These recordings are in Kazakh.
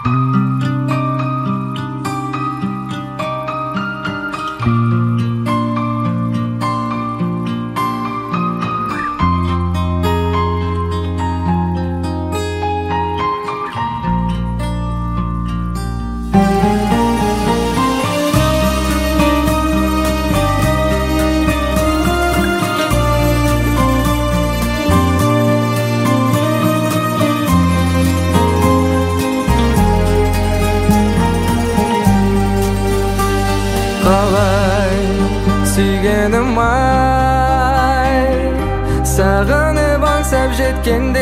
Қалай сүйгенім ай, сағынып аңсап жеткенде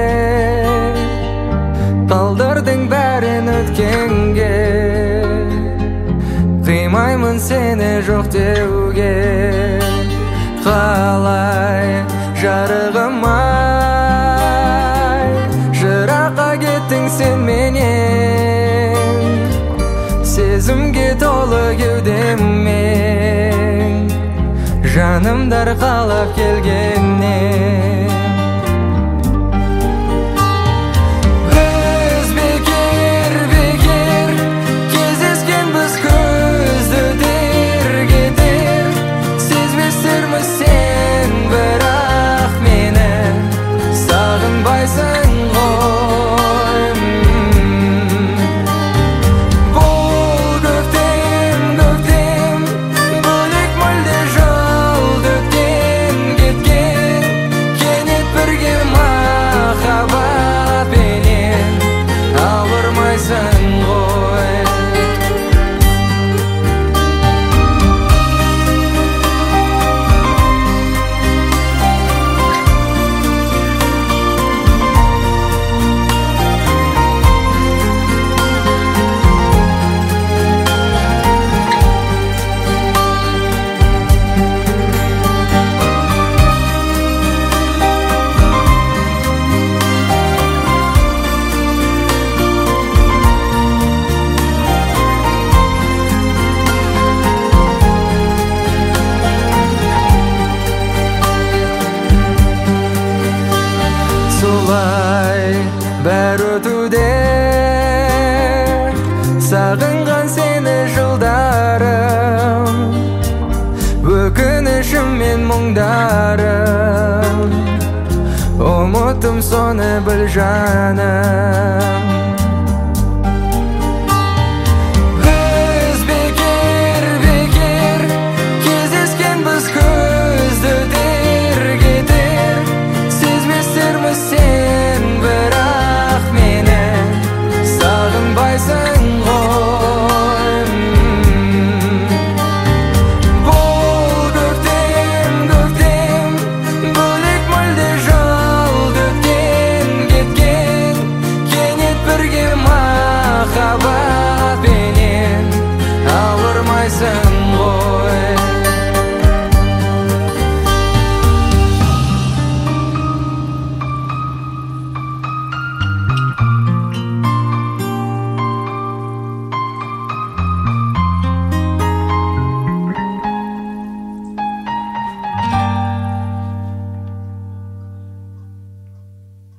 қалдырдың бәрін өткенге. Қимаймын сені жоқ деуге. Қалай жарығым ай, жыраққа кеттің сен менен, сезімге толы кеудеммен, жанымдар қалап келгеннен. Біз бекер кездескен, біз көзді өтер кетер, сезбестерміз сен бірақ мені сағынбайсың ғой. Бұл көктем бөлек мүлде жолды өткен кеткен, кенет бірге махаббатпенен ауырмайсың ғой. Солай бәрі өтуде, сағынған сені жылдарым, өкінішім мен мұңдарым, ұмыттым соны біл жаным.